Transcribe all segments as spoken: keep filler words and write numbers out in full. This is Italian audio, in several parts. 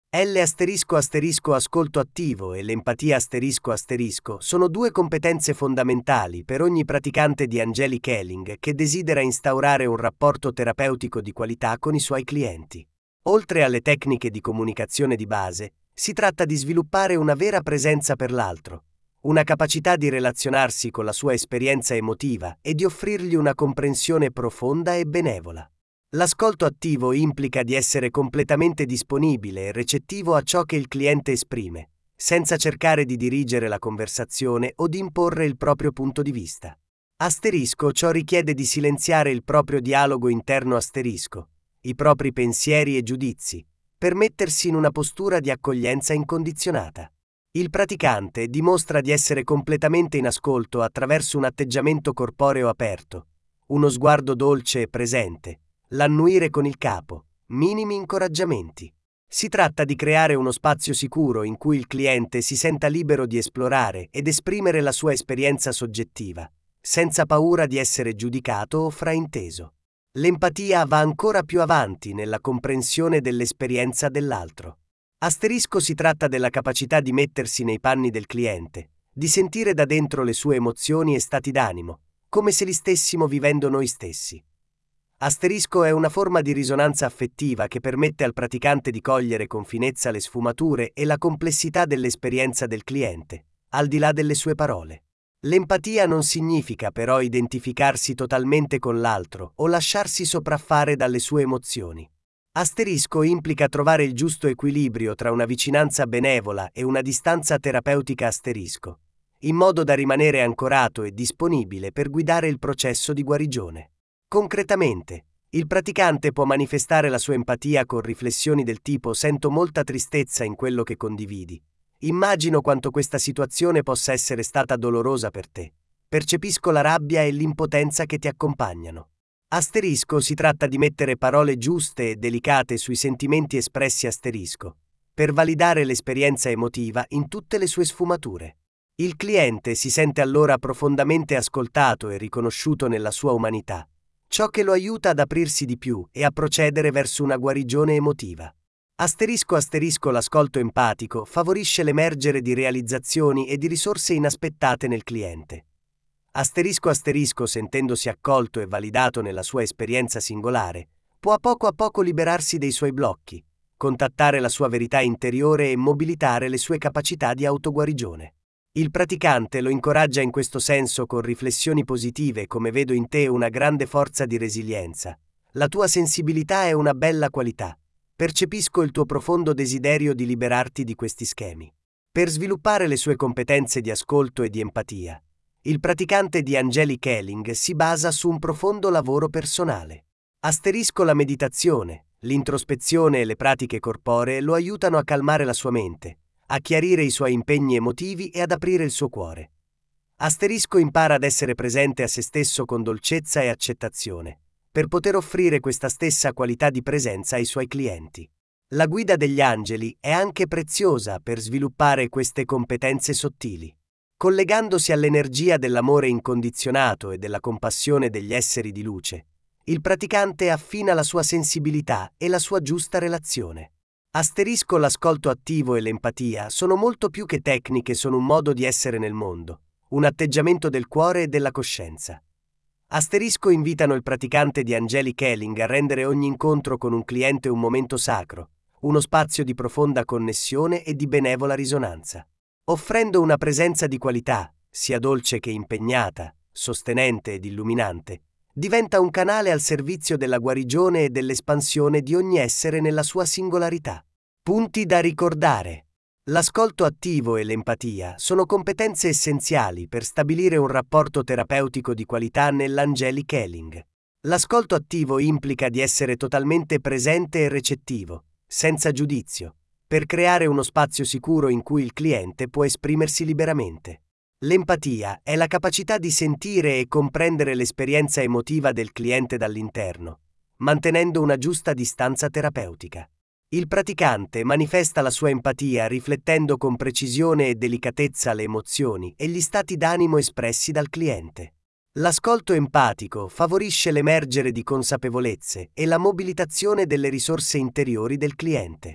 L asterisco asterisco ascolto attivo e l'empatia asterisco asterisco sono due competenze fondamentali per ogni praticante di Angelic Healing che desidera instaurare un rapporto terapeutico di qualità con i suoi clienti. Oltre alle tecniche di comunicazione di base, si tratta di sviluppare una vera presenza per l'altro, una capacità di relazionarsi con la sua esperienza emotiva e di offrirgli una comprensione profonda e benevola. L'ascolto attivo implica di essere completamente disponibile e recettivo a ciò che il cliente esprime, senza cercare di dirigere la conversazione o di imporre il proprio punto di vista. Asterisco ciò richiede di silenziare il proprio dialogo interno asterisco, i propri pensieri e giudizi, per mettersi in una postura di accoglienza incondizionata. Il praticante dimostra di essere completamente in ascolto attraverso un atteggiamento corporeo aperto, uno sguardo dolce e presente, l'annuire con il capo, minimi incoraggiamenti. Si tratta di creare uno spazio sicuro in cui il cliente si senta libero di esplorare ed esprimere la sua esperienza soggettiva, senza paura di essere giudicato o frainteso. L'empatia va ancora più avanti nella comprensione dell'esperienza dell'altro. Asterisco si tratta della capacità di mettersi nei panni del cliente, di sentire da dentro le sue emozioni e stati d'animo, come se li stessimo vivendo noi stessi. Asterisco è una forma di risonanza affettiva che permette al praticante di cogliere con finezza le sfumature e la complessità dell'esperienza del cliente, al di là delle sue parole. L'empatia non significa però identificarsi totalmente con l'altro o lasciarsi sopraffare dalle sue emozioni. Asterisco implica trovare il giusto equilibrio tra una vicinanza benevola e una distanza terapeutica asterisco, in modo da rimanere ancorato e disponibile per guidare il processo di guarigione. Concretamente, il praticante può manifestare la sua empatia con riflessioni del tipo «Sento molta tristezza in quello che condividi. Immagino quanto questa situazione possa essere stata dolorosa per te. Percepisco la rabbia e l'impotenza che ti accompagnano». Asterisco si tratta di mettere parole giuste e delicate sui sentimenti espressi asterisco, per validare l'esperienza emotiva in tutte le sue sfumature. Il cliente si sente allora profondamente ascoltato e riconosciuto nella sua umanità, ciò che lo aiuta ad aprirsi di più e a procedere verso una guarigione emotiva. Asterisco asterisco l'ascolto empatico favorisce l'emergere di realizzazioni e di risorse inaspettate nel cliente. Asterisco asterisco sentendosi accolto e validato nella sua esperienza singolare, può a poco a poco liberarsi dei suoi blocchi, contattare la sua verità interiore e mobilitare le sue capacità di autoguarigione. Il praticante lo incoraggia in questo senso con riflessioni positive come «Vedo in te una grande forza di resilienza. La tua sensibilità è una bella qualità. Percepisco il tuo profondo desiderio di liberarti di questi schemi». Per sviluppare le sue competenze di ascolto e di empatia, il praticante di Angelic Healing si basa su un profondo lavoro personale. Asterisco la meditazione, l'introspezione e le pratiche corporee lo aiutano a calmare la sua mente, a chiarire i suoi impegni emotivi e ad aprire il suo cuore. Asterisco impara ad essere presente a se stesso con dolcezza e accettazione, per poter offrire questa stessa qualità di presenza ai suoi clienti. La guida degli angeli è anche preziosa per sviluppare queste competenze sottili. Collegandosi all'energia dell'amore incondizionato e della compassione degli esseri di luce, il praticante affina la sua sensibilità e la sua giusta relazione. Asterisco l'ascolto attivo e l'empatia sono molto più che tecniche, sono un modo di essere nel mondo, un atteggiamento del cuore e della coscienza. Asterisco invitano il praticante di Angelic Healing a rendere ogni incontro con un cliente un momento sacro, uno spazio di profonda connessione e di benevola risonanza. Offrendo una presenza di qualità, sia dolce che impegnata, sostenente ed illuminante, diventa un canale al servizio della guarigione e dell'espansione di ogni essere nella sua singolarità. Punti da ricordare. L'ascolto attivo e l'empatia sono competenze essenziali per stabilire un rapporto terapeutico di qualità nell'Angelic Healing. L'ascolto attivo implica di essere totalmente presente e recettivo, senza giudizio, per creare uno spazio sicuro in cui il cliente può esprimersi liberamente. L'empatia è la capacità di sentire e comprendere l'esperienza emotiva del cliente dall'interno, mantenendo una giusta distanza terapeutica. Il praticante manifesta la sua empatia riflettendo con precisione e delicatezza le emozioni e gli stati d'animo espressi dal cliente. L'ascolto empatico favorisce l'emergere di consapevolezze e la mobilitazione delle risorse interiori del cliente.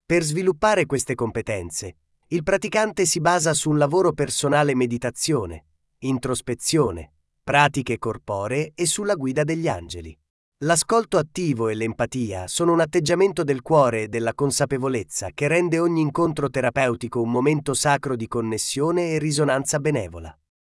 Per sviluppare queste competenze, il praticante si basa su un lavoro personale meditazione, introspezione, pratiche corporee e sulla guida degli angeli. L'ascolto attivo e l'empatia sono un atteggiamento del cuore e della consapevolezza che rende ogni incontro terapeutico un momento sacro di connessione e risonanza benevola.